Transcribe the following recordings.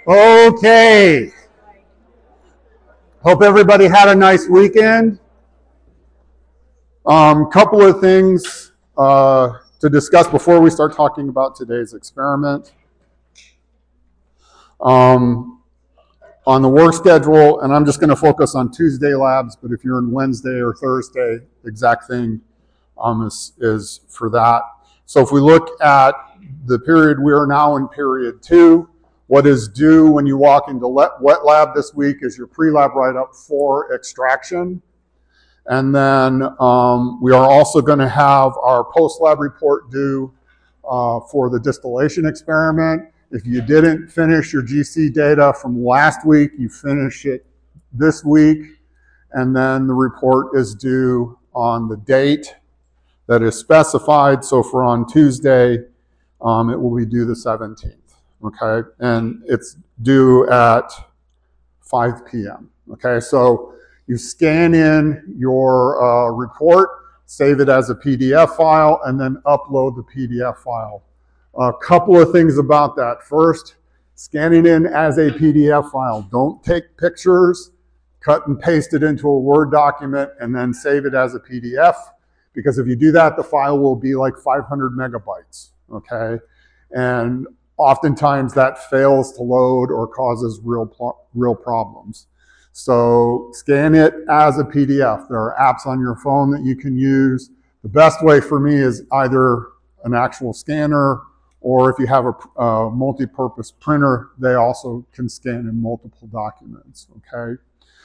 Okay. Hope everybody had a nice weekend. Couple of things to discuss before we start talking about today's experiment. On the work schedule, and I'm just going to focus on Tuesday labs, but if you're in Wednesday or Thursday, the exact thing is for that. So if we look at the period, we are now in period 2. What is due when you walk into wet lab this week is your pre-lab write-up for extraction. And then we are also going to have our post-lab report due for the distillation experiment. If you didn't finish your GC data from last week, you finish it this week. And then the report is due on the date that is specified. So for on Tuesday, it will be due the 17th. Okay, and it's due at 5 p.m. Okay, so you scan in your report, save it as a PDF file, and then upload the PDF file. A couple of things about that. First, scanning in as a PDF file. Don't take pictures, cut and paste it into a Word document, and then save it as a PDF, because if you do that, the file will be like 500 megabytes. Okay, and oftentimes that fails to load or causes real problems. So scan it as a PDF. There are apps on your phone that you can use. The best way for me is either an actual scanner, or if you have a multi-purpose printer, they also can scan in multiple documents, okay?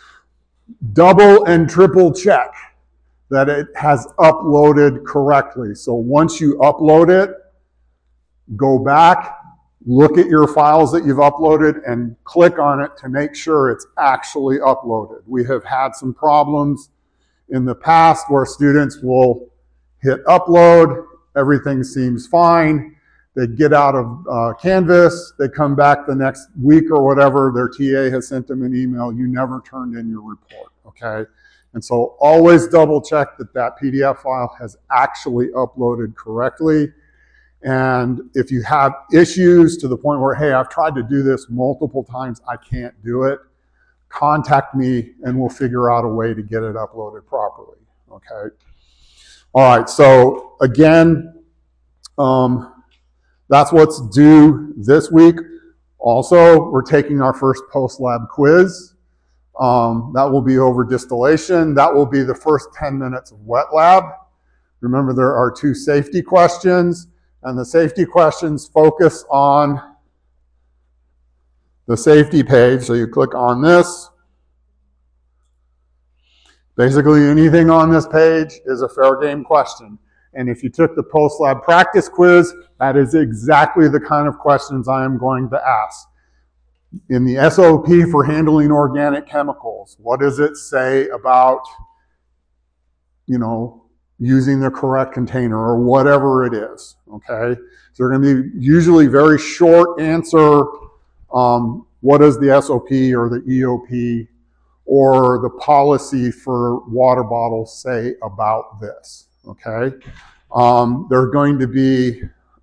Double and triple check that it has uploaded correctly. So once you upload it, go back, look at your files that you've uploaded and click on it to make sure it's actually uploaded. We have had some problems in the past where students will hit upload, everything seems fine, they get out of Canvas, they come back the next week or whatever, their TA has sent them an email, you never turned in your report, okay? And so always double check that that PDF file has actually uploaded correctly. And if you have issues to the point where, hey, I've tried to do this multiple times, I can't do it, contact me and we'll figure out a way to get it uploaded properly, okay? All right, so again, that's what's due this week. Also, we're taking our first post-lab quiz. That will be over distillation. That will be the first 10 minutes of wet lab. Remember, there are 2 safety questions. And the safety questions focus on the safety page. So you click on this. Basically, anything on this page is a fair game question. And if you took the post-lab practice quiz, that is exactly the kind of questions I am going to ask. In the SOP for handling organic chemicals, what does it say about, using the correct container or whatever it is, okay? So they're going to be usually very short answer, what does the SOP or the EOP or the policy for water bottles say about this, okay? There are going to be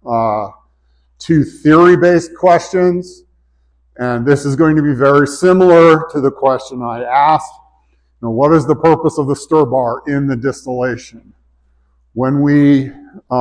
2 theory-based questions, and this is going to be very similar to the question I asked. Now, what is the purpose of the stir bar in the distillation? When we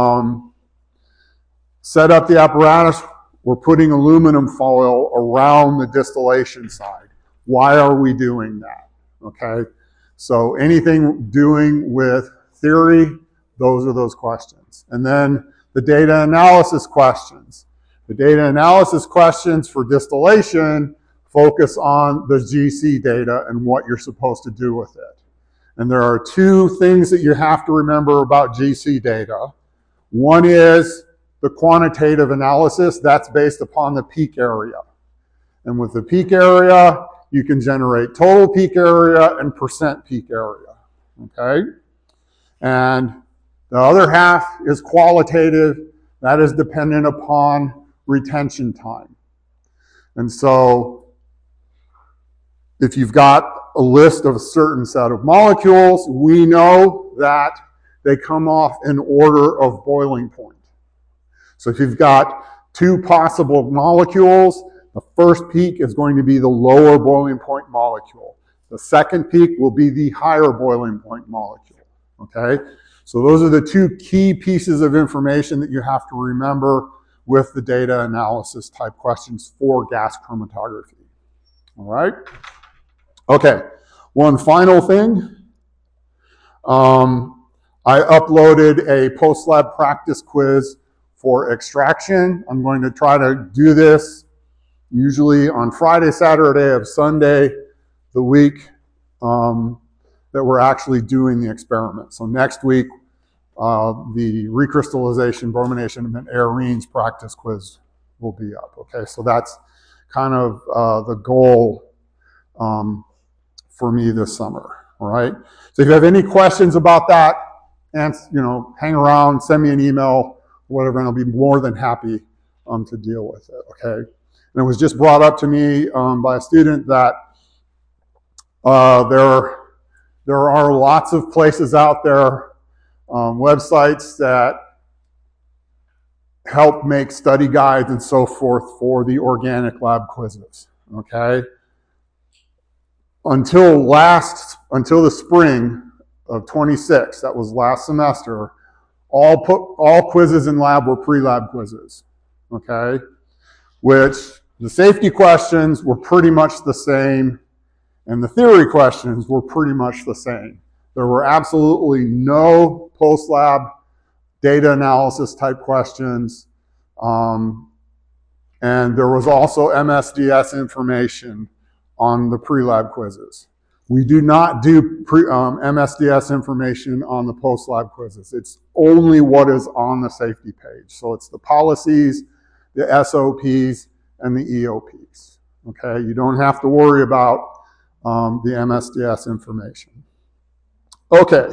set up the apparatus, we're putting aluminum foil around the distillation side. Why are we doing that? Okay, so anything doing with theory, those are those questions. And then the data analysis questions. The data analysis questions for distillation focus on the GC data and what you're supposed to do with it. And there are 2 things that you have to remember about GC data. One is the quantitative analysis. That's based upon the peak area. And with the peak area, you can generate total peak area and percent peak area, okay? And the other half is qualitative. That is dependent upon retention time. And so if you've got a list of a certain set of molecules, we know that they come off in order of boiling point. So if you've got 2 possible molecules, The first peak is going to be the lower boiling point molecule. The second peak will be the higher boiling point molecule, okay? So those are the two key pieces of information that you have to remember with the data analysis type questions for gas chromatography, all right? Okay, one final thing. I uploaded a post-lab practice quiz for extraction. I'm going to try to do this usually on Friday, Saturday of Sunday, the week that we're actually doing the experiment. So next week, the recrystallization, bromination, and arenes practice quiz will be up. Okay, so that's kind of the goal for me this summer. All right. So if you have any questions about that, and hang around, send me an email, whatever, and I'll be more than happy to deal with it. Okay. And it was just brought up to me by a student that there are lots of places out there, websites that help make study guides and so forth for the organic lab quizzes. Okay. Until the spring of 26, that was last semester, all quizzes in lab were pre-lab quizzes, okay? Which the safety questions were pretty much the same, and the theory questions were pretty much the same. There were absolutely no post-lab data analysis type questions, and there was also MSDS information on the pre-lab quizzes. We do not do MSDS information on the post-lab quizzes. It's only what is on the safety page. So it's the policies, the SOPs, and the EOPs. Okay, you don't have to worry about the MSDS information. Okay.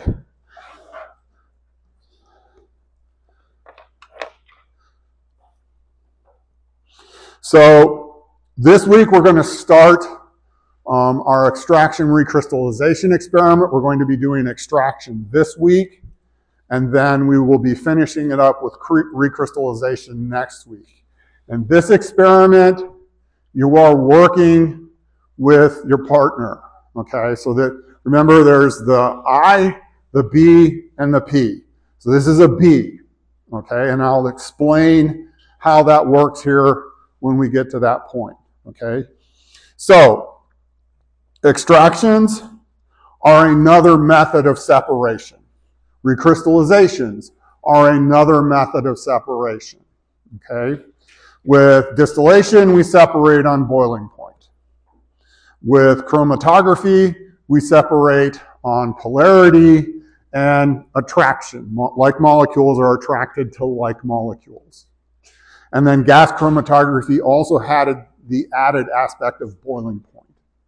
So this week we're going to start our extraction recrystallization experiment. We're going to be doing extraction this week, and then we will be finishing it up with recrystallization next week. And this experiment, you are working with your partner, okay? So that, remember, there's the I, the B, and the P. So this is a B, okay? And I'll explain how that works here when we get to that point, okay? So, extractions are another method of separation. Recrystallizations are another method of separation, okay? With distillation, we separate on boiling point. With chromatography, we separate on polarity and attraction. Like molecules are attracted to like molecules. And then gas chromatography also had the added aspect of boiling point.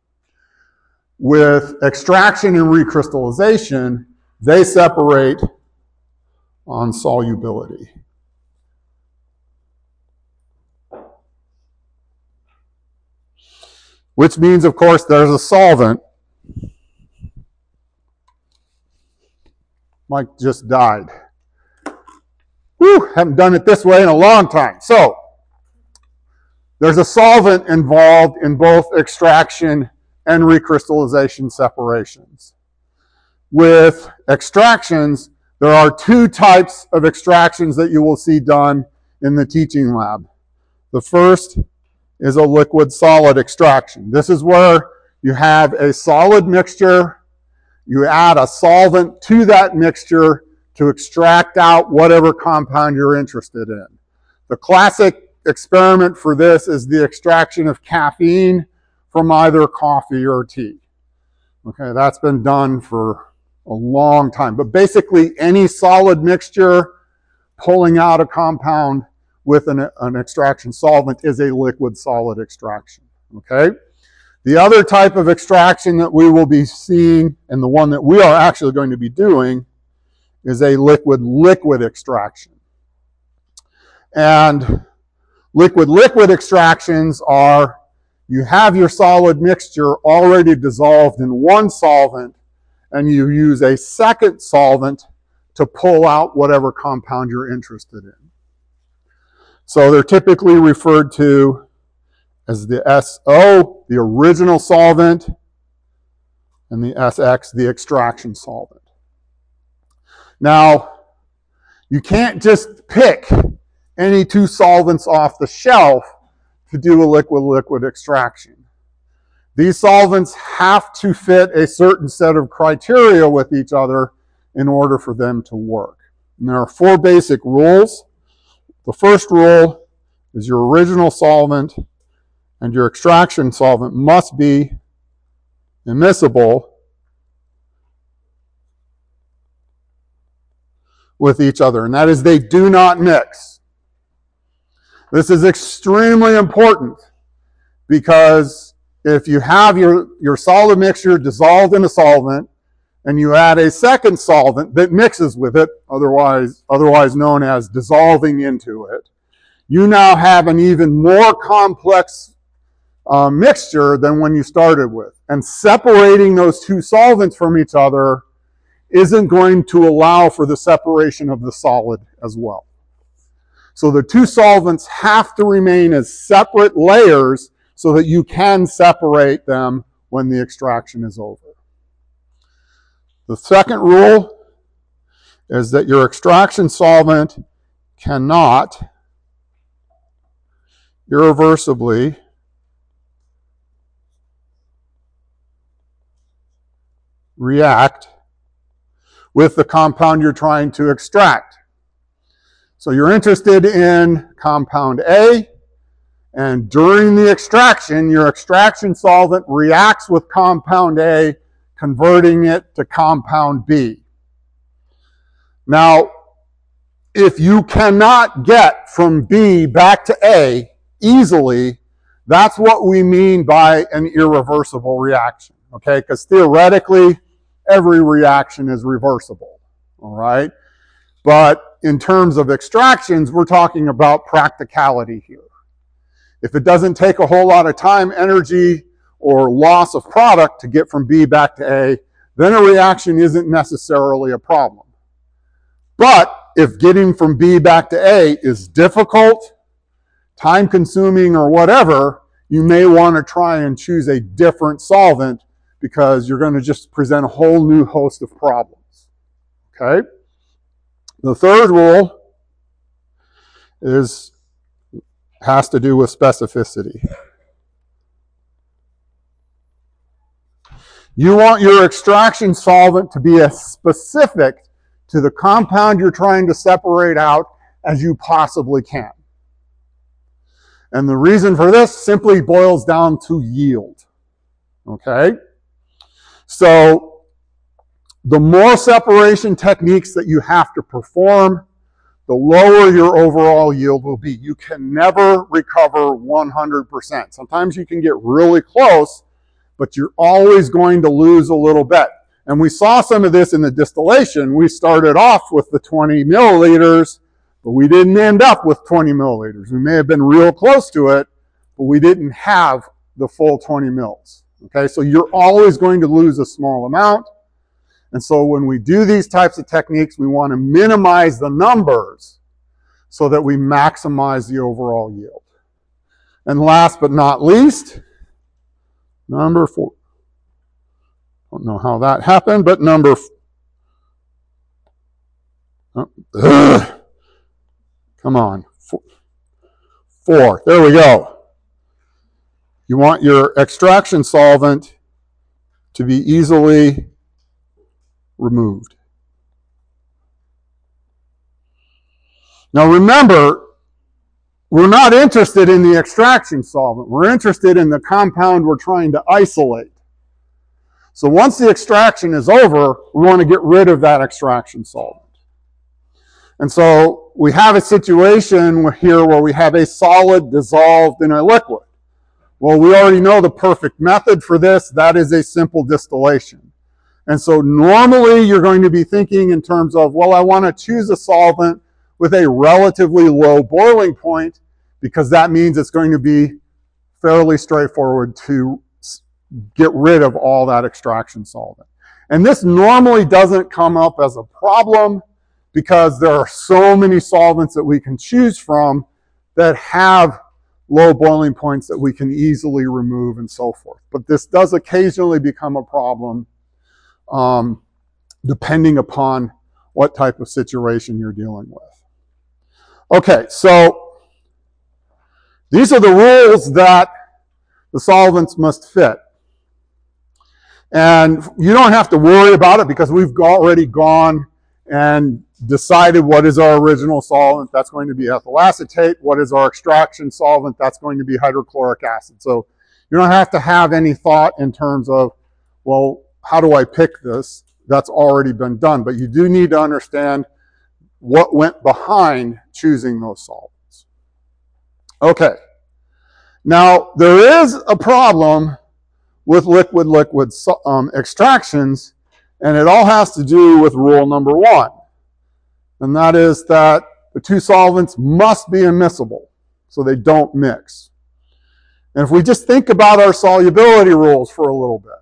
With extraction and recrystallization, they separate on solubility. Which means, of course, there's a solvent. Mike just died. Whew, haven't done it this way in a long time. So, there's a solvent involved in both extraction and recrystallization separations. With extractions, there are two types of extractions that you will see done in the teaching lab. The first is a liquid-solid extraction. This is where you have a solid mixture, you add a solvent to that mixture to extract out whatever compound you're interested in. The classic experiment for this is the extraction of caffeine from either coffee or tea. Okay, that's been done for a long time. But basically, any solid mixture pulling out a compound with an extraction solvent is a liquid-solid extraction. Okay? The other type of extraction that we will be seeing, and the one that we are actually going to be doing, is a liquid-liquid extraction. And liquid-liquid extractions are, you have your solid mixture already dissolved in one solvent, and you use a second solvent to pull out whatever compound you're interested in. So they're typically referred to as the SO, the original solvent, and the SX, the extraction solvent. Now, you can't just pick any two solvents off the shelf to do a liquid-liquid extraction. These solvents have to fit a certain set of criteria with each other in order for them to work. And there are 4 basic rules. The first rule is your original solvent and your extraction solvent must be immiscible with each other, and that is they do not mix. This is extremely important because if you have your solid mixture dissolved in a solvent and you add a second solvent that mixes with it, otherwise known as dissolving into it, you now have an even more complex mixture than when you started with. And separating those two solvents from each other isn't going to allow for the separation of the solid as well. So the two solvents have to remain as separate layers so that you can separate them when the extraction is over. The second rule is that your extraction solvent cannot irreversibly react with the compound you're trying to extract. So you're interested in compound A, and during the extraction, your extraction solvent reacts with compound A, converting it to compound B. Now, if you cannot get from B back to A easily, that's what we mean by an irreversible reaction, okay? Because theoretically, every reaction is reversible, all right? But in terms of extractions, we're talking about practicality here. If it doesn't take a whole lot of time, energy, or loss of product to get from B back to A, then a reaction isn't necessarily a problem. But if getting from B back to A is difficult, time-consuming, or whatever, you may want to try and choose a different solvent because you're going to just present a whole new host of problems. Okay? The third rule has to do with specificity. You want your extraction solvent to be as specific to the compound you're trying to separate out as you possibly can. And the reason for this simply boils down to yield. Okay? So, the more separation techniques that you have to perform, the lower your overall yield will be. You can never recover 100%. Sometimes you can get really close, but you're always going to lose a little bit. And we saw some of this in the distillation. We started off with the 20 milliliters, but we didn't end up with 20 milliliters. We may have been real close to it, but we didn't have the full 20 mils. Okay, so you're always going to lose a small amount. And so when we do these types of techniques, we want to minimize the numbers so that we maximize the overall yield. And last but not least, number 4. Don't know how that happened, but number 4. There we go. You want your extraction solvent to be easily removed. Now remember, we're not interested in the extraction solvent. We're interested in the compound we're trying to isolate. So once the extraction is over, we want to get rid of that extraction solvent. And so we have a situation here where we have a solid dissolved in a liquid. Well, we already know the perfect method for this. That is a simple distillation. And so normally you're going to be thinking in terms of, well, I want to choose a solvent with a relatively low boiling point because that means it's going to be fairly straightforward to get rid of all that extraction solvent. And this normally doesn't come up as a problem because there are so many solvents that we can choose from that have low boiling points that we can easily remove and so forth. But this does occasionally become a problem depending upon what type of situation you're dealing with. Okay, so these are the rules that the solvents must fit. And you don't have to worry about it because we've already gone and decided what is our original solvent. That's going to be ethyl acetate. What is our extraction solvent? That's going to be hydrochloric acid. So you don't have to have any thought in terms of, well, how do I pick this? That's already been done. But you do need to understand what went behind choosing those solvents. Okay. Now, there is a problem with liquid-liquid extractions, and it all has to do with rule number 1. And that is that the two solvents must be immiscible, so they don't mix. And if we just think about our solubility rules for a little bit,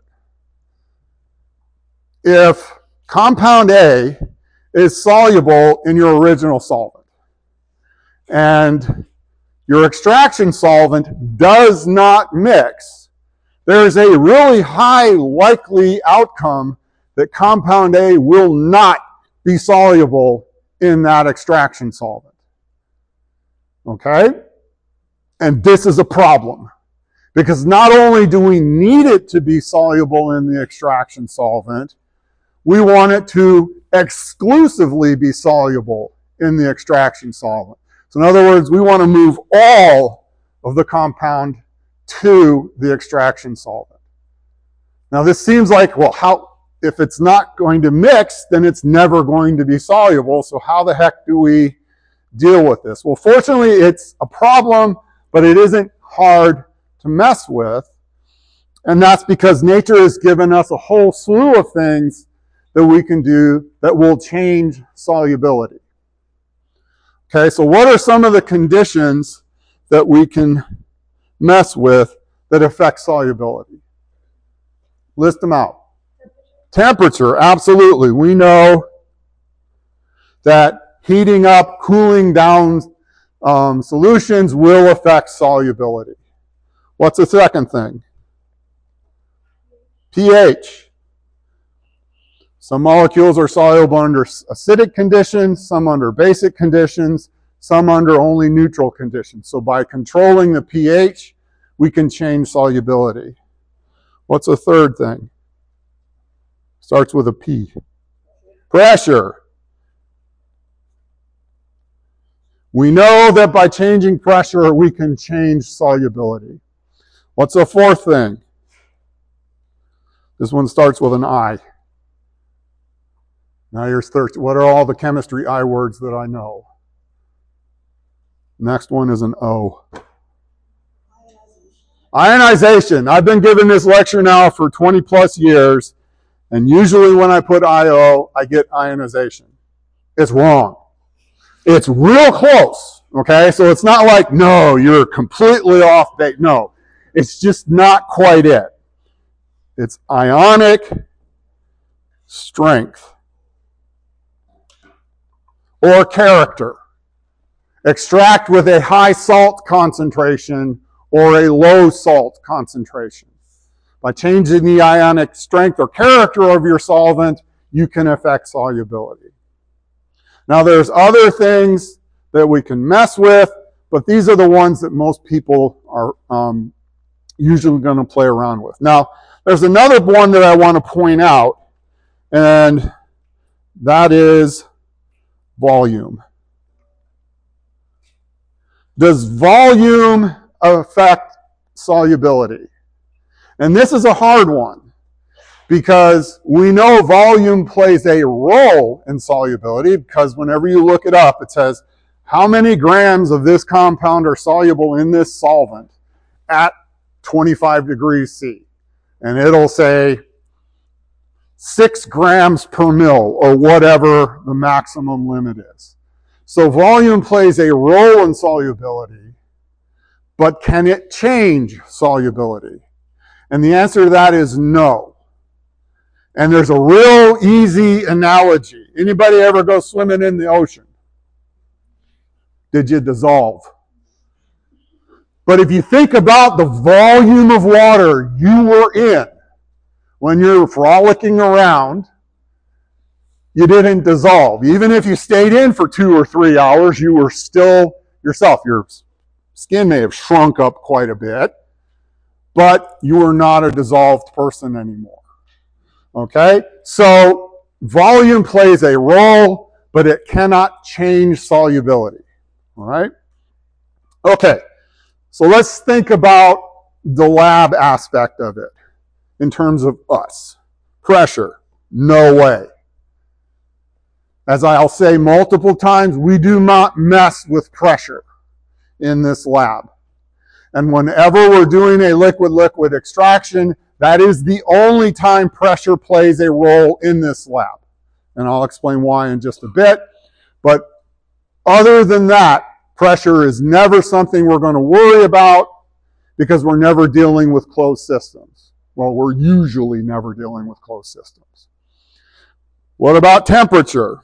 if compound A is soluble in your original solvent, and your extraction solvent does not mix, there is a really high likely outcome that compound A will not be soluble in that extraction solvent. Okay? And this is a problem, because not only do we need it to be soluble in the extraction solvent, we want it to exclusively be soluble in the extraction solvent. So in other words, we want to move all of the compound to the extraction solvent. Now this seems like, well, if it's not going to mix, then it's never going to be soluble. So how the heck do we deal with this? Well, fortunately, it's a problem, but it isn't hard to mess with. And that's because nature has given us a whole slew of things that we can do that will change solubility. Okay, so what are some of the conditions that we can mess with that affect solubility? List them out. Temperature, absolutely. We know that heating up, cooling down solutions will affect solubility. What's the second thing? pH. Some molecules are soluble under acidic conditions, some under basic conditions, some under only neutral conditions. So by controlling the pH, we can change solubility. What's the third thing? Starts with a P. Pressure. We know that by changing pressure, we can change solubility. What's the fourth thing? This one starts with an I. Now you're thirsty. What are all the chemistry I words that I know? Next one is an O. Ionization. I've been giving this lecture now for 20 plus years, and usually when I put IO, I get ionization. It's wrong. It's real close, okay? So it's not like, no, you're completely off base. No, it's just not quite it. It's ionic strength or character. Extract with a high salt concentration or a low salt concentration. By changing the ionic strength or character of your solvent, you can affect solubility. Now there's other things that we can mess with, but these are the ones that most people are usually going to play around with. Now, there's another one that I want to point out, and that is volume. Does volume affect solubility? And this is a hard one, because we know volume plays a role in solubility, because whenever you look it up, it says, how many grams of this compound are soluble in this solvent at 25 degrees C? And it'll say 6 grams per mil, or whatever the maximum limit is. So volume plays a role in solubility, but can it change solubility? And the answer to that is no. And there's a real easy analogy. Anybody ever go swimming in the ocean? Did you dissolve? But if you think about the volume of water you were in when you're frolicking around, you didn't dissolve. Even if you stayed in for 2 or 3 hours, you were still yourself. Your skin may have shrunk up quite a bit, but you were not a dissolved person anymore. Okay? So volume plays a role, but it cannot change solubility. All right? Okay. So let's think about the lab aspect of it in terms of us. Pressure. No way. As I'll say multiple times, we do not mess with pressure in this lab. And whenever we're doing a liquid-liquid extraction, that is the only time pressure plays a role in this lab. And I'll explain why in just a bit. But other than that, pressure is never something we're going to worry about because we're never dealing with closed systems. Well, we're usually never dealing with closed systems. What about temperature?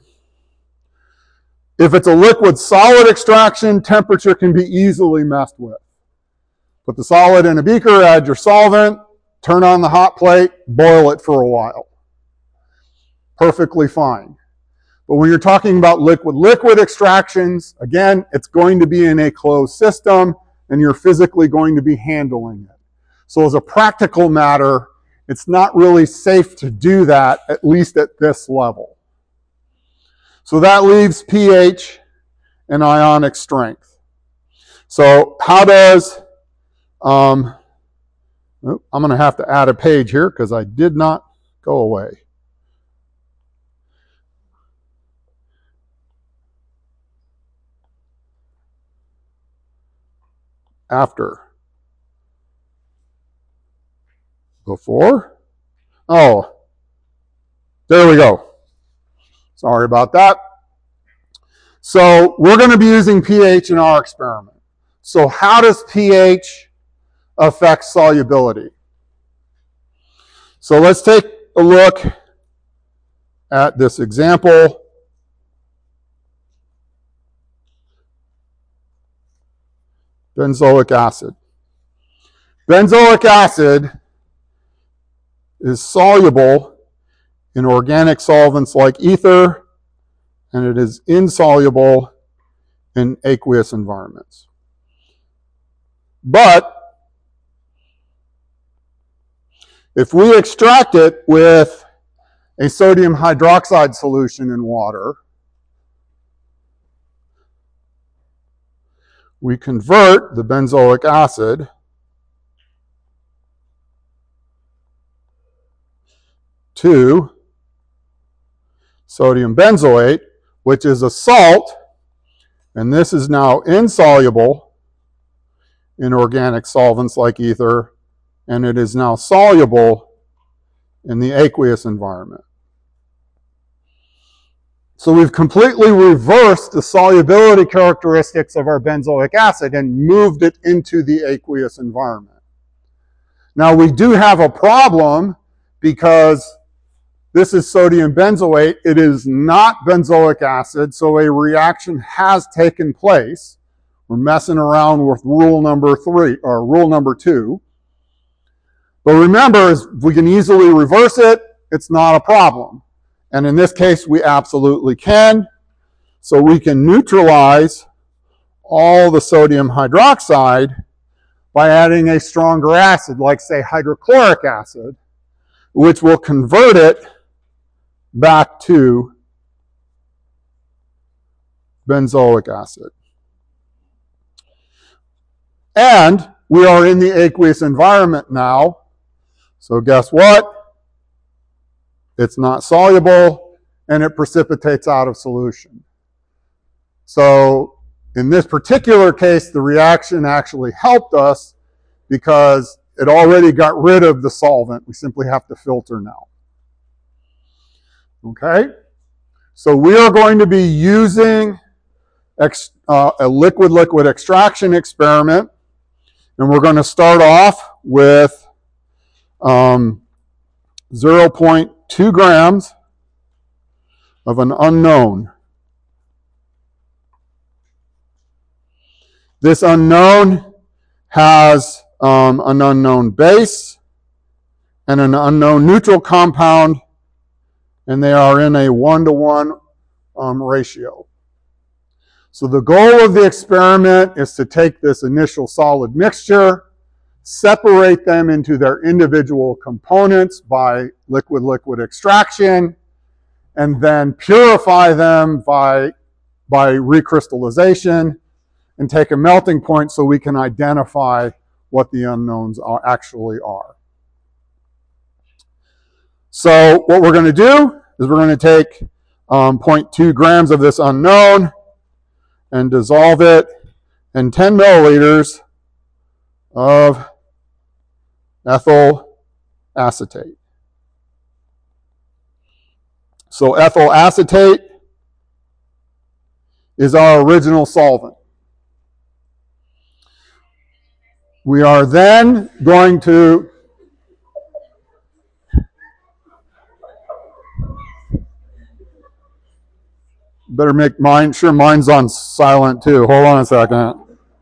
If it's a liquid-solid extraction, temperature can be easily messed with. Put the solid in a beaker, add your solvent, turn on the hot plate, boil it for a while. Perfectly fine. But when you're talking about liquid-liquid extractions, again, it's going to be in a closed system, and you're physically going to be handling it. So as a practical matter, it's not really safe to do that, at least at this level. So that leaves pH and ionic strength. So how does, I'm going to have to add a page here because I did not go away. After. Before. Oh, there we go. Sorry about that. So we're going to be using pH in our experiment. So how does pH affect solubility? So let's take a look at this example. Benzoic acid. Benzoic acid is soluble in organic solvents like ether, and it is insoluble in aqueous environments. But if we extract it with a sodium hydroxide solution in water, we convert the benzoic acid to sodium benzoate, which is a salt, and this is now insoluble in organic solvents like ether, and it is now soluble in the aqueous environment. So we've completely reversed the solubility characteristics of our benzoic acid and moved it into the aqueous environment. Now we do have a problem because this is sodium benzoate. It is not benzoic acid, so a reaction has taken place. We're messing around with rule number 2. But remember, if we can easily reverse it, it's not a problem. And in this case, we absolutely can. So we can neutralize all the sodium hydroxide by adding a stronger acid, like say hydrochloric acid, which will convert it back to benzoic acid. And we are in the aqueous environment now. So guess what? It's not soluble, and it precipitates out of solution. So in this particular case, the reaction actually helped us because it already got rid of the solvent. We simply have to filter now. Okay? So we are going to be using a liquid-liquid extraction experiment, and we're going to start off with 0.2 grams of an unknown. This unknown has an unknown base and an unknown neutral compound, and they are in a 1-to-1 ratio. So the goal of the experiment is to take this initial solid mixture, separate them into their individual components by liquid-liquid extraction, and then purify them by recrystallization and take a melting point so we can identify what the unknowns actually are. So what we're going to do is we're going to take 0.2 grams of this unknown and dissolve it in 10 milliliters of ethyl acetate. So ethyl acetate is our original solvent. We are then going to better make sure mine's on silent too. Hold on a second.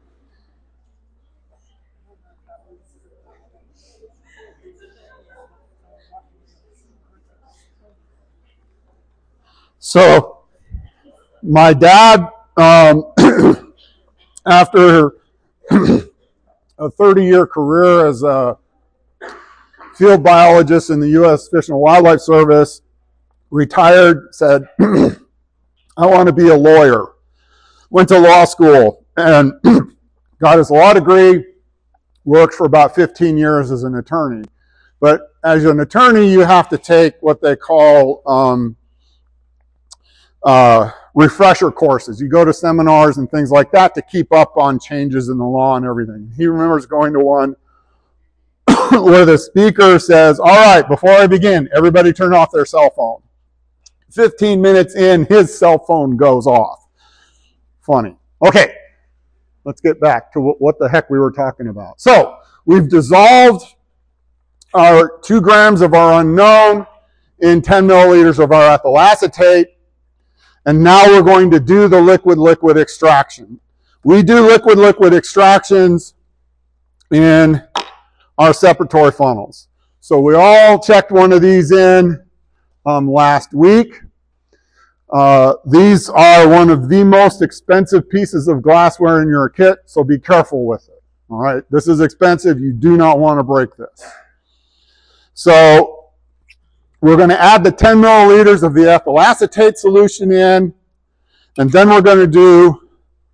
So my dad, after a 30-year career as a field biologist in the U.S. Fish and Wildlife Service, retired, said, I want to be a lawyer. Went to law school and got his law degree, worked for about 15 years as an attorney. But as an attorney, you have to take what they call refresher courses. You go to seminars and things like that to keep up on changes in the law and everything. He remembers going to one where the speaker says, all right, before I begin, everybody turn off their cell phone. 15 minutes in, his cell phone goes off. Funny. Okay, let's get back to what the heck we were talking about. So we've dissolved our 2 grams of our unknown in 10 milliliters of our ethyl acetate. And now we're going to do the liquid-liquid extraction. We do liquid-liquid extractions in our separatory funnels. So we all checked one of these in last week. These are one of the most expensive pieces of glassware in your kit, so be careful with it. All right, this is expensive. You do not want to break this. So we're going to add the 10 milliliters of the ethyl acetate solution in, and then we're going to do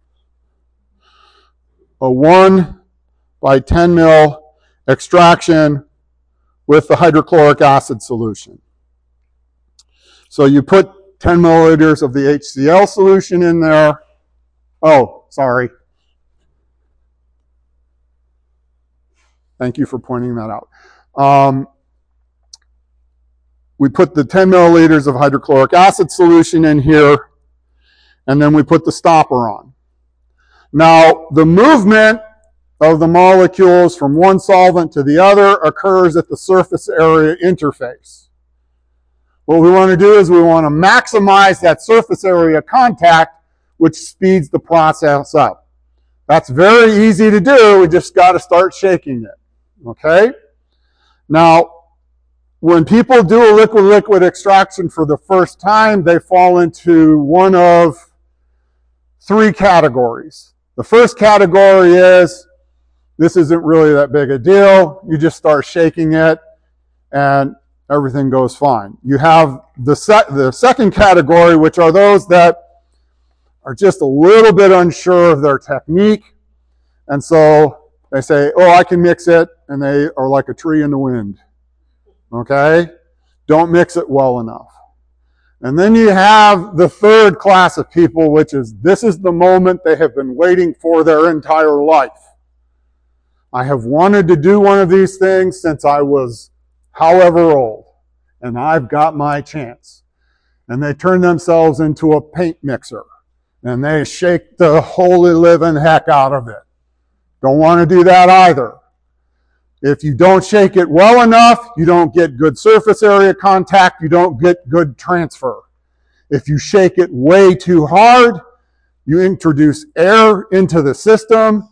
a 1 by 10 mil extraction with the hydrochloric acid solution. So you put 10 milliliters of the HCl solution in there. Oh, sorry. Thank you for pointing that out. We put the 10 milliliters of hydrochloric acid solution in here, and then we put the stopper on. Now, the movement of the molecules from one solvent to the other occurs at the surface area interface. What we want to do is we want to maximize that surface area contact, which speeds the process up. That's very easy to do. We just got to start shaking it. Okay? Now, when people do a liquid-liquid extraction for the first time, they fall into one of 3 categories. The first category is, this isn't really that big a deal. You just start shaking it, and everything goes fine. You have the second category, which are those that are just a little bit unsure of their technique, and so they say, oh, I can mix it, and they are like a tree in the wind. Okay? Don't mix it well enough. And then you have the third class of people, which is, this is the moment they have been waiting for their entire life. I have wanted to do one of these things since I was however old, and I've got my chance. And they turn themselves into a paint mixer, and they shake the holy living heck out of it. Don't want to do that either. If you don't shake it well enough, you don't get good surface area contact, you don't get good transfer. If you shake it way too hard, you introduce air into the system,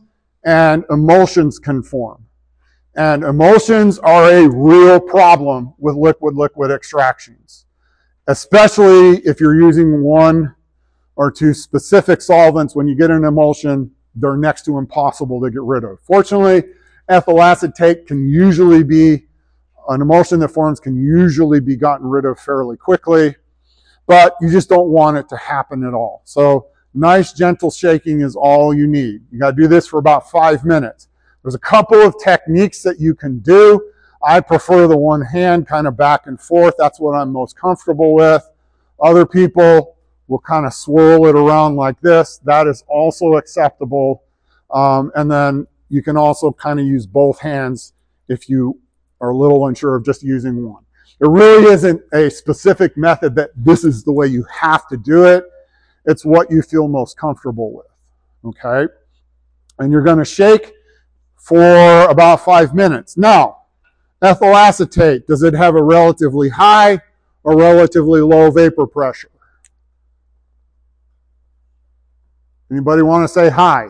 and emulsions can form. And emulsions are a real problem with liquid-liquid extractions, especially if you're using one or two specific solvents. When you get an emulsion, they're next to impossible to get rid of. Fortunately, ethyl acetate can usually be, an emulsion that forms can usually be gotten rid of fairly quickly, but you just don't want it to happen at all. So nice gentle shaking is all you need. You got to do this for about 5 minutes. There's a couple of techniques that you can do. I prefer the one hand kind of back and forth. That's what I'm most comfortable with. Other people will kind of swirl it around like this. That is also acceptable. And then you can also kind of use both hands if you are a little unsure of just using one. It really isn't a specific method that this is the way you have to do it. It's what you feel most comfortable with, okay? And you're going to shake for about 5 minutes. Now, ethyl acetate, does it have a relatively high or relatively low vapor pressure? Anybody want to say high?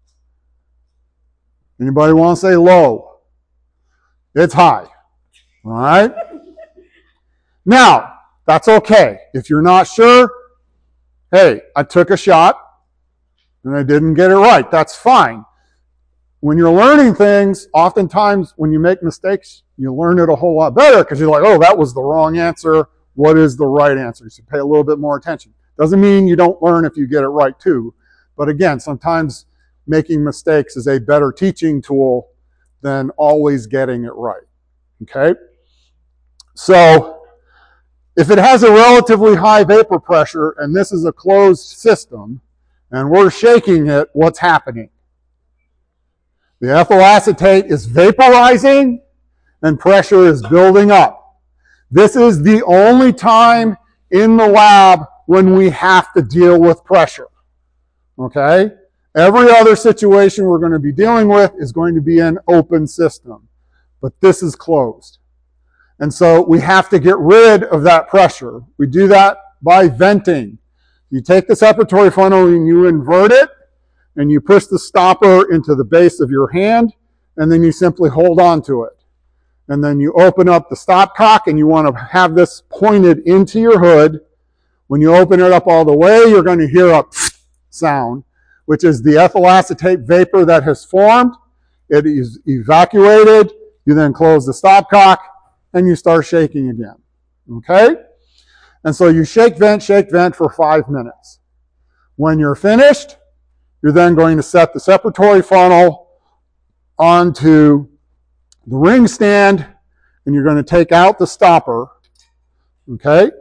Anybody want to say low? It's high, all right? Now, that's okay. If you're not sure, hey, I took a shot and I didn't get it right. That's fine. When you're learning things, oftentimes when you make mistakes, you learn it a whole lot better because you're like, oh, that was the wrong answer. What is the right answer? You should pay a little bit more attention. Doesn't mean you don't learn if you get it right too. But again, sometimes making mistakes is a better teaching tool than always getting it right. Okay? So, if it has a relatively high vapor pressure and this is a closed system and we're shaking it, what's happening? The ethyl acetate is vaporizing and pressure is building up. This is the only time in the lab when we have to deal with pressure. Okay? Every other situation we're going to be dealing with is going to be an open system. But this is closed. And so we have to get rid of that pressure. We do that by venting. You take the separatory funnel and you invert it, and you push the stopper into the base of your hand, and then you simply hold on to it. And then you open up the stopcock, and you want to have this pointed into your hood. When you open it up all the way, you're going to hear a sound, which is the ethyl acetate vapor that has formed. It is evacuated. You then close the stopcock, and you start shaking again. Okay? And so you shake, vent for 5 minutes. When you're finished, you're then going to set the separatory funnel onto the ring stand, and you're going to take out the stopper. Okay?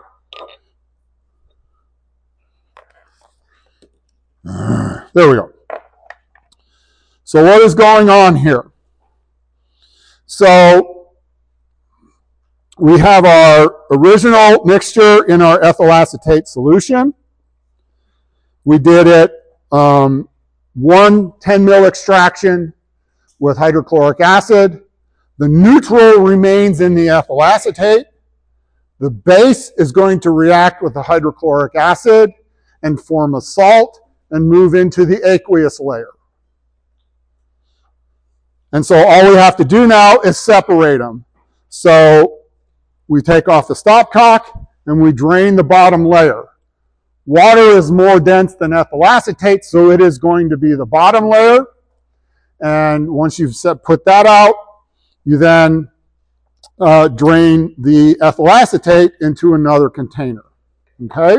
There we go. So what is going on here? So we have our original mixture in our ethyl acetate solution. We did it 1 10 mil extraction with hydrochloric acid. The neutral remains in the ethyl acetate. The base is going to react with the hydrochloric acid and form a salt and move into the aqueous layer. And so all we have to do now is separate them. So we take off the stopcock and we drain the bottom layer. Water is more dense than ethyl acetate, so it is going to be the bottom layer. And once you've put that out, you then drain the ethyl acetate into another container. Okay?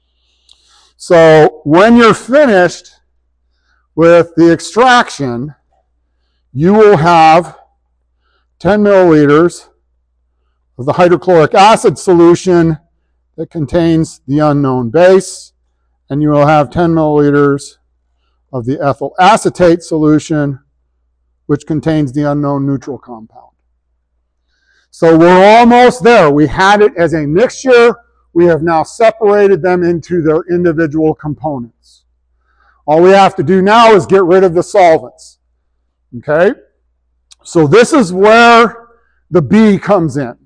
So when you're finished with the extraction, you will have 10 milliliters of the hydrochloric acid solution that contains the unknown base, and you will have 10 milliliters of the ethyl acetate solution, which contains the unknown neutral compound. So we're almost there. We had it as a mixture. We have now separated them into their individual components. All we have to do now is get rid of the solvents. Okay? So this is where the B comes in.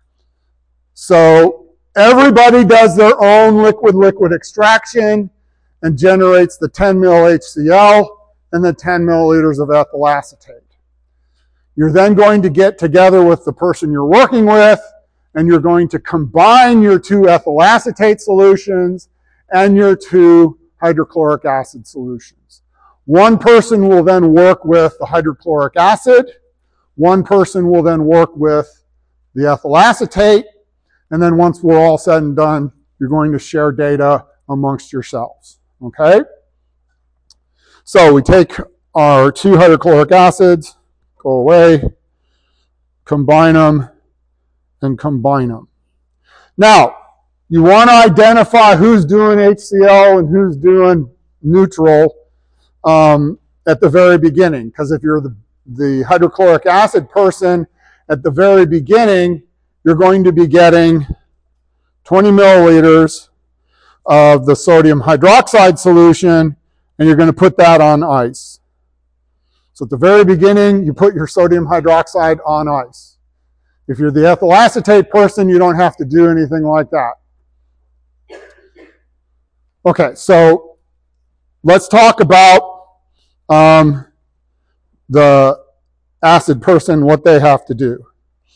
So everybody does their own liquid-liquid extraction and generates the 10 mil HCl and then 10 milliliters of ethyl acetate. You're then going to get together with the person you're working with, and you're going to combine your 2 ethyl acetate solutions and your 2 hydrochloric acid solutions. One person will then work with the hydrochloric acid. One person will then work with the ethyl acetate. And then once we're all said and done, you're going to share data amongst yourselves. Okay? So we take our 2 hydrochloric acids, go away, combine them, and combine them. Now, you want to identify who's doing HCl and who's doing neutral at the very beginning. Because if you're the hydrochloric acid person at the very beginning, you're going to be getting 20 milliliters of the sodium hydroxide solution, and you're going to put that on ice. So at the very beginning, you put your sodium hydroxide on ice. If you're the ethyl acetate person, you don't have to do anything like that. Okay, so let's talk about the acid person, what they have to do.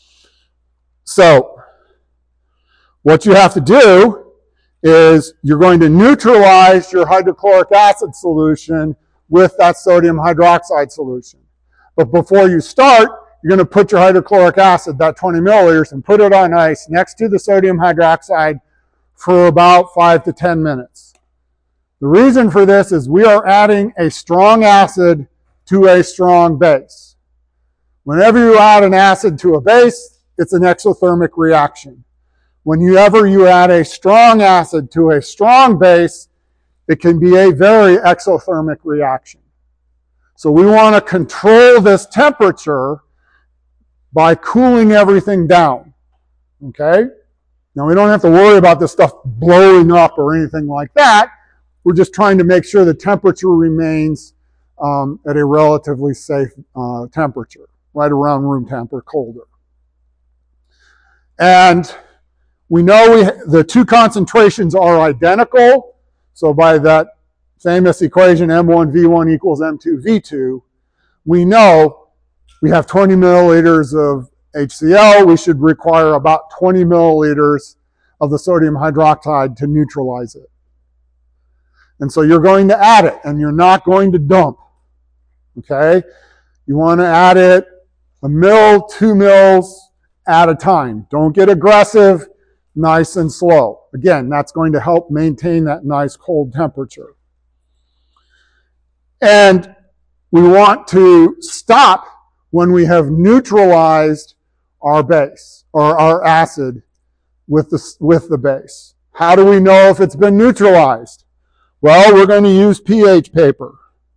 So what you have to do is you're going to neutralize your hydrochloric acid solution with that sodium hydroxide solution. But before you start, you're going to put your hydrochloric acid, that 20 milliliters, and put it on ice next to the sodium hydroxide for about 5 to 10 minutes. The reason for this is we are adding a strong acid to a strong base. Whenever you add an acid to a base, it's an exothermic reaction. Whenever you add a strong acid to a strong base, it can be a very exothermic reaction. So we want to control this temperature by cooling everything down. Okay? Now we don't have to worry about this stuff blowing up or anything like that. We're just trying to make sure the temperature remains at a relatively safe temperature, right around room temp or colder. And we know the 2 concentrations are identical. So by that famous equation, M1V1 equals M2V2, we know we have 20 milliliters of HCl. We should require about 20 milliliters of the sodium hydroxide to neutralize it. And so you're going to add it, and you're not going to dump. Okay? You want to add it 1 mil, 2 mils at a time. Don't get aggressive, nice and slow. Again, that's going to help maintain that nice cold temperature. And we want to stop when we have neutralized our base, or our acid with the base. How do we know if it's been neutralized? Well, we're going to use pH paper.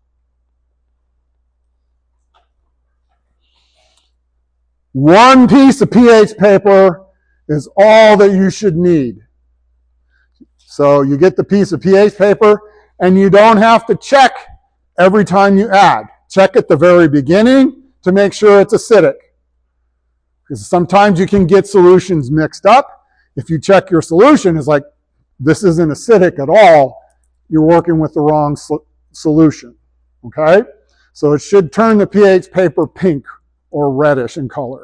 One piece of pH paper is all that you should need. So you get the piece of pH paper, and you don't have to check every time you add. Check at the very beginning to make sure it's acidic. Because sometimes you can get solutions mixed up. If you check your solution, it's like, this isn't acidic at all. You're working with the wrong solution. Okay? So it should turn the pH paper pink or reddish in color.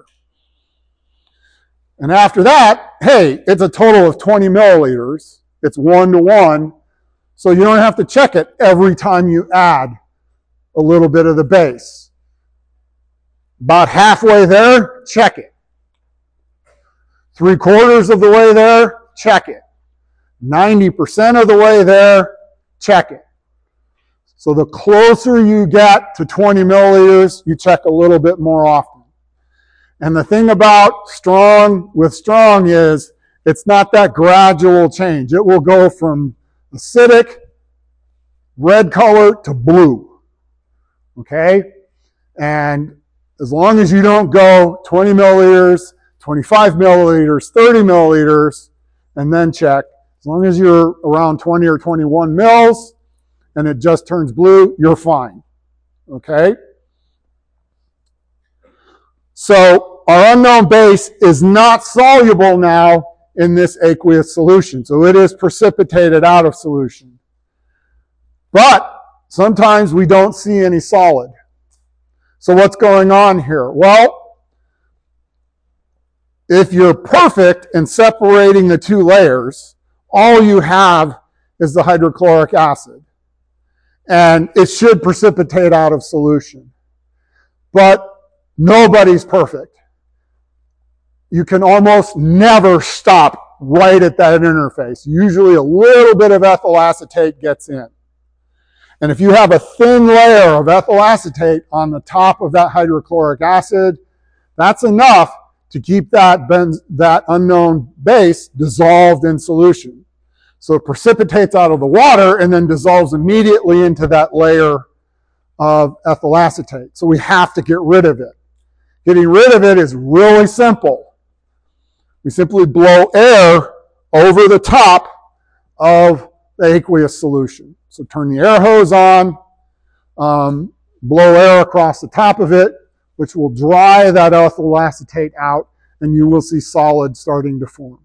And after that, hey, it's a total of 20 milliliters. It's 1-to-1. So you don't have to check it every time you add a little bit of the base. About halfway there, check it. 3/4 of the way there, check it. 90% of the way there, check it. So the closer you get to 20 milliliters, you check a little bit more often. And the thing about strong is it's not that gradual change. It will go from acidic, red color, to blue. Okay? And as long as you don't go 20 milliliters, 25 milliliters, 30 milliliters, and then check, as long as you're around 20 or 21 mils and it just turns blue, you're fine. Okay? So our unknown base is not soluble now in this aqueous solution. So it is precipitated out of solution. But Sometimes we don't see any solid. So what's going on here? Well, if you're perfect in separating the two layers, all you have is the hydrochloric acid. And it should precipitate out of solution. But nobody's perfect. You can almost never stop right at that interface. Usually a little bit of ethyl acetate gets in. And if you have a thin layer of ethyl acetate on the top of that hydrochloric acid, that's enough to keep that unknown base dissolved in solution. So it precipitates out of the water and then dissolves immediately into that layer of ethyl acetate. So we have to get rid of it. Getting rid of it is really simple. We simply blow air over the top of the aqueous solution. So turn the air hose on, blow air across the top of it, which will dry that ethyl acetate out, and you will see solids starting to form.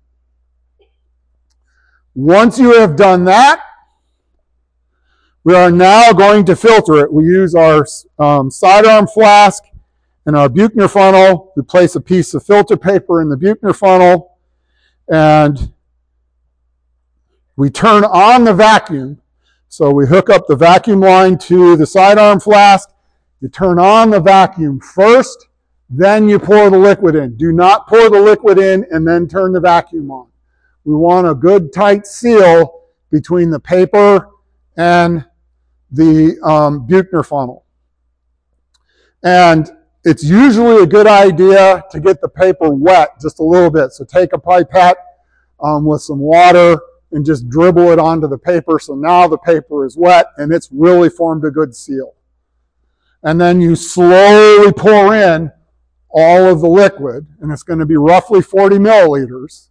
Once you have done that, we are now going to filter it. We use our sidearm flask and our Buchner funnel. We place a piece of filter paper in the Buchner funnel, and we turn on the vacuum. So we hook up the vacuum line to the sidearm flask. You turn on the vacuum first, then you pour the liquid in. Do not pour the liquid in and then turn the vacuum on. We want a good tight seal between the paper and the Buchner funnel. And it's usually a good idea to get the paper wet just a little bit. So take a pipette with some water and just dribble it onto the paper. So now the paper is wet and it's really formed a good seal. And then you slowly pour in all of the liquid, and it's going to be roughly 40 milliliters.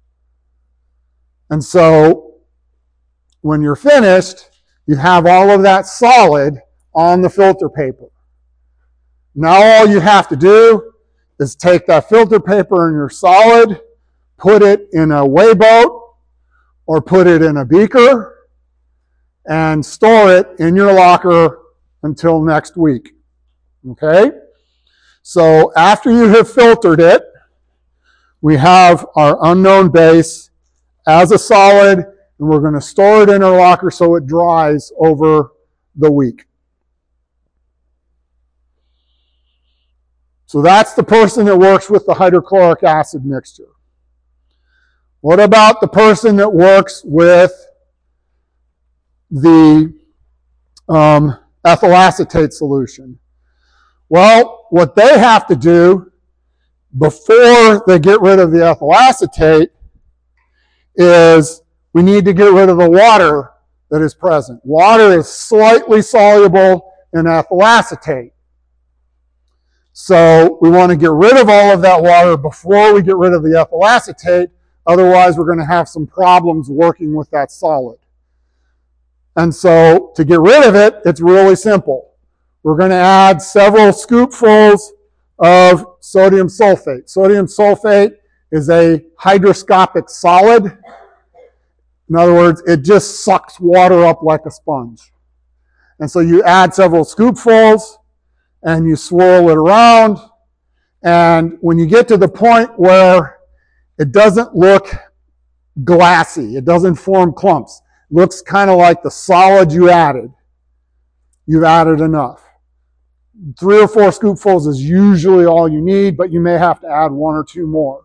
And so when you're finished, you have all of that solid on the filter paper. Now all you have to do is take that filter paper and your solid, put it in a weigh boat or put it in a beaker, and store it in your locker until next week. Okay? So after you have filtered it, we have our unknown base as a solid, and we're going to store it in our locker so it dries over the week. So that's the person that works with the hydrochloric acid mixture. What about the person that works with the ethyl acetate solution? Well, what they have to do before they get rid of the ethyl acetate is we need to get rid of the water that is present. Water is slightly soluble in ethyl acetate. So we want to get rid of all of that water before we get rid of the ethyl acetate. Otherwise, we're going to have some problems working with that solid. And so to get rid of it, it's really simple. We're going to add several scoopfuls of sodium sulfate. Sodium sulfate is a hygroscopic solid. In other words, it just sucks water up like a sponge. And so you add several scoopfuls and you swirl it around. And when you get to the point where it doesn't look glassy, it doesn't form clumps, it looks kind of like the solid you added, you've added enough. 3 or 4 scoopfuls is usually all you need, but you may have to add 1 or 2 more.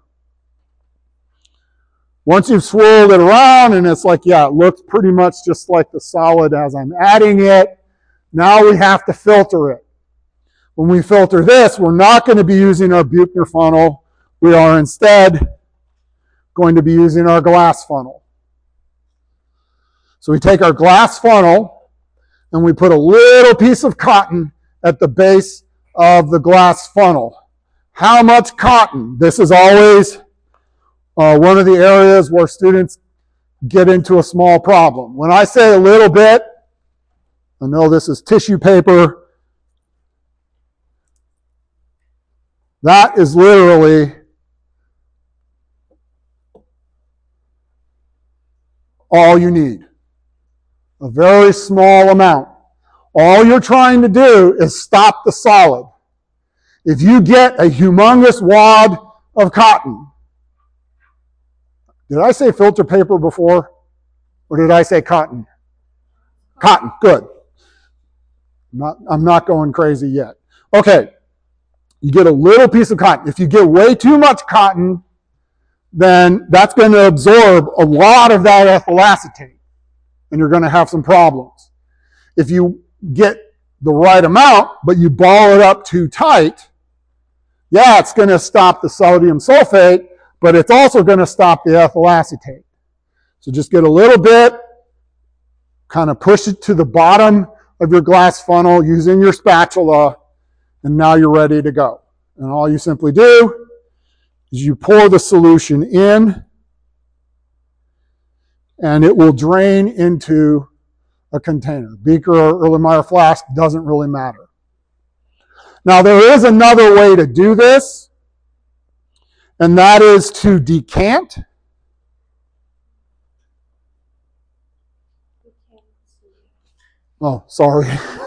Once you've swirled it around and it's like, yeah, it looks pretty much just like the solid as I'm adding it, now we have to filter it. When we filter this, we're not going to be using our Buchner funnel. We are instead going to be using our glass funnel. So we take our glass funnel and we put a little piece of cotton at the base of the glass funnel. How much cotton? This is always one of the areas where students get into a small problem. When I say a little bit, I know this is tissue paper. That is literally all you need. A very small amount. All you're trying to do is stop the solid. If you get a humongous wad of cotton, did I say filter paper before? Or did I say cotton? Cotton, good. I'm not going crazy yet. Okay, you get a little piece of cotton. If you get way too much cotton, then that's going to absorb a lot of that ethyl acetate, and you're going to have some problems. If you get the right amount, but you ball it up too tight, yeah, it's going to stop the sodium sulfate, but it's also going to stop the ethyl acetate. So just get a little bit, kind of push it to the bottom of your glass funnel using your spatula, and now you're ready to go. And all you simply do is you pour the solution in, and it will drain into a container. Beaker or Erlenmeyer flask, doesn't really matter. Now there is another way to do this, and that is to decant. Oh, sorry.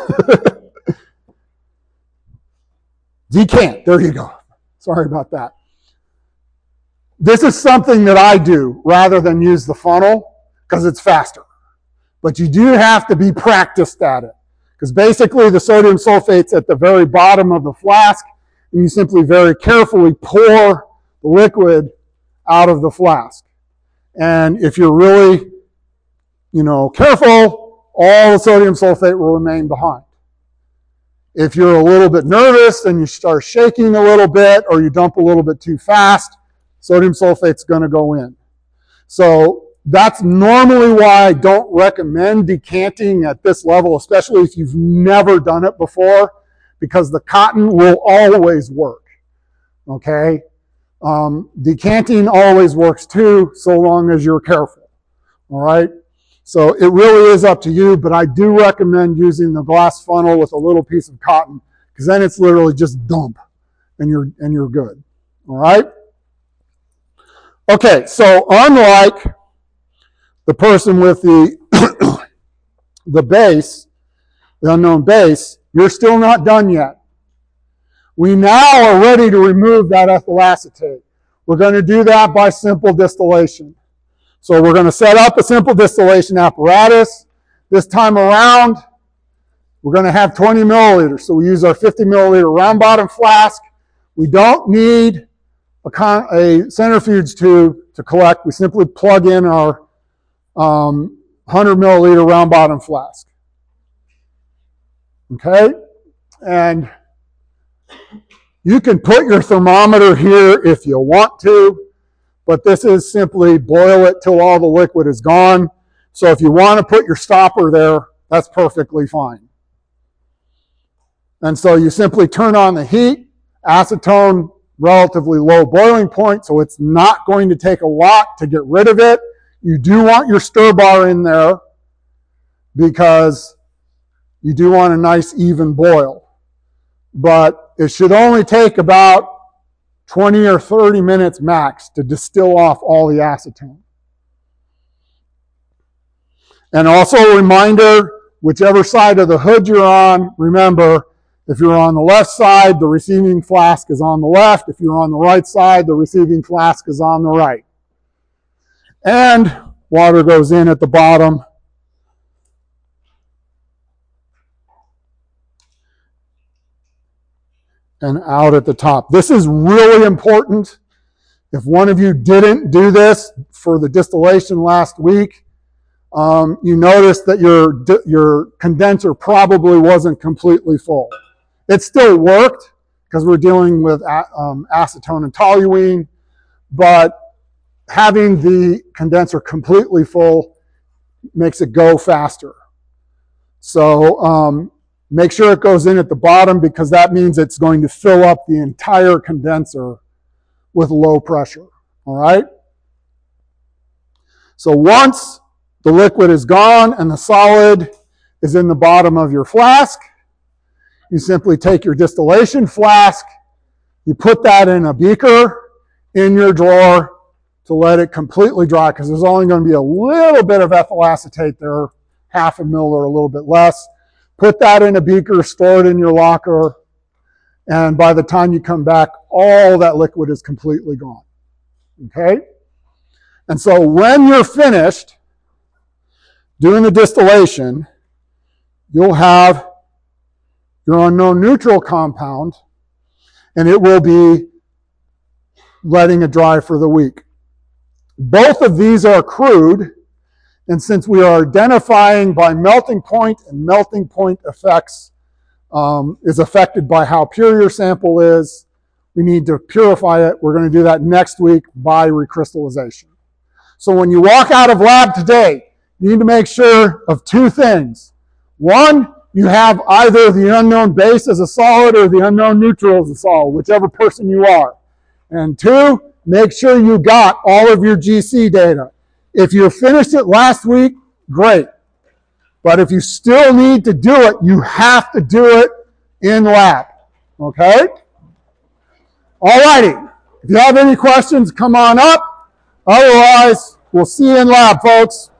Decant, there you go. Sorry about that. This is something that I do rather than use the funnel because it's faster. But you do have to be practiced at it because basically the sodium sulfate's at the very bottom of the flask, and you simply very carefully pour the liquid out of the flask. And if you're really, careful, all the sodium sulfate will remain behind. If you're a little bit nervous and you start shaking a little bit or you dump a little bit too fast, sodium sulfate's going to go in. So that's normally why I don't recommend decanting at this level, especially if you've never done it before, because the cotton will always work. Okay? Decanting always works too, so long as you're careful. All right? So it really is up to you, but I do recommend using the glass funnel with a little piece of cotton, because then it's literally just dump, and you're good. All right? Okay, so unlike the person with the the base, the unknown base, you're still not done yet. We now are ready to remove that ethyl acetate. We're going to do that by simple distillation. So we're going to set up a simple distillation apparatus. This time around, we're going to have 20 milliliters. So we use our 50 milliliter round bottom flask. We don't need a centrifuge tube to collect. We simply plug in our 100 milliliter round bottom flask. Okay? And you can put your thermometer here if you want to, but this is simply boil it till all the liquid is gone. So if you want to put your stopper there, that's perfectly fine. And so you simply turn on the heat, acetone, relatively low boiling point, so it's not going to take a lot to get rid of it. You do want your stir bar in there because you do want a nice even boil. But it should only take about 20 or 30 minutes max to distill off all the acetone. And also a reminder, whichever side of the hood you're on, remember, if you're on the left side, the receiving flask is on the left. If you're on the right side, the receiving flask is on the right. And water goes in at the bottom. And out at the top. This is really important. If one of you didn't do this for the distillation last week, you noticed that your condenser probably wasn't completely full. It still worked because we're dealing with acetone and toluene, but having the condenser completely full makes it go faster. So make sure it goes in at the bottom because that means it's going to fill up the entire condenser with low pressure. All right? So once the liquid is gone and the solid is in the bottom of your flask, you simply take your distillation flask, you put that in a beaker in your drawer to let it completely dry because there's only going to be a little bit of ethyl acetate there, half a mil or a little bit less. Put that in a beaker, store it in your locker, and by the time you come back, all that liquid is completely gone. Okay? And so when you're finished doing the distillation, you'll have your unknown neutral compound, and it will be letting it dry for the week. Both of these are crude, and since we are identifying by melting point, and melting point effects is affected by how pure your sample is, we need to purify it. We're going to do that next week by recrystallization. So when you walk out of lab today, you need to make sure of two things. One, you have either the unknown base as a solid or the unknown neutral as a solid, whichever person you are. And two, make sure you got all of your GC data. If you finished it last week, great. But if you still need to do it, you have to do it in lab. Okay? All righty. If you have any questions, come on up. Otherwise, we'll see you in lab, folks.